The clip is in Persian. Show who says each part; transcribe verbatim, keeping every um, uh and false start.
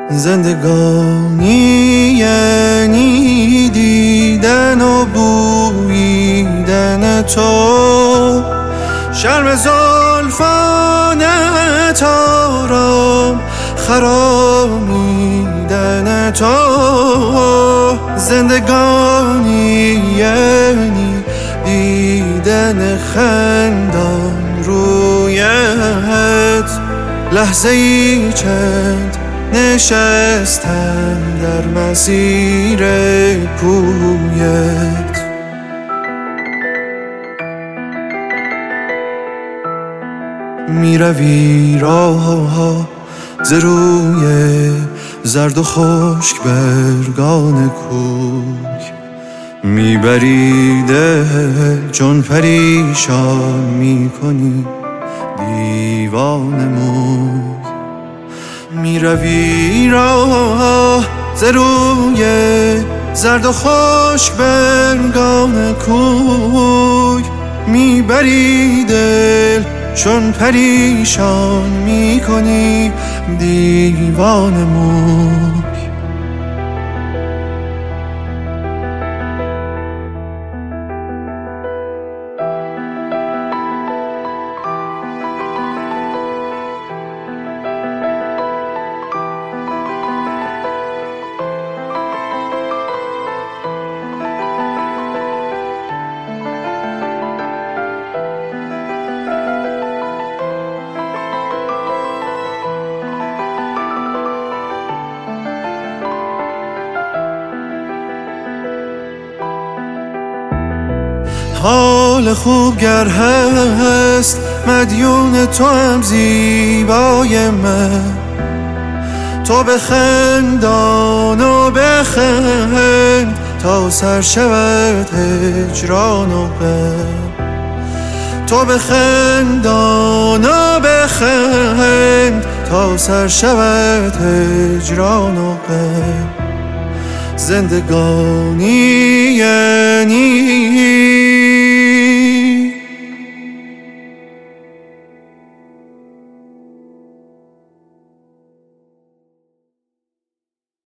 Speaker 1: زندگانی یعنی دیدن و بویدن تو، شرم زلفانت آرام خرامیدن تو. زندگانی یعنی دیدن خندان رویت، لحظه ای چند نشستن در مسیر کویت. می روی راه ز روی زرد و خشک برگان کوی، می بری دل چون پریشان می کنی دیوانه موی. می روی راه ز روی زرد و خشک برگان کوی، می بری دل چون پریشان می کنی دیوانه موی. حال خوب گر هست مدیون تو هم زیبای من، تو بخندان و بخند تا سر شود هجران و غم. تو بخندان و بخند تا سر شود هجران و غم. زندگانی یعنی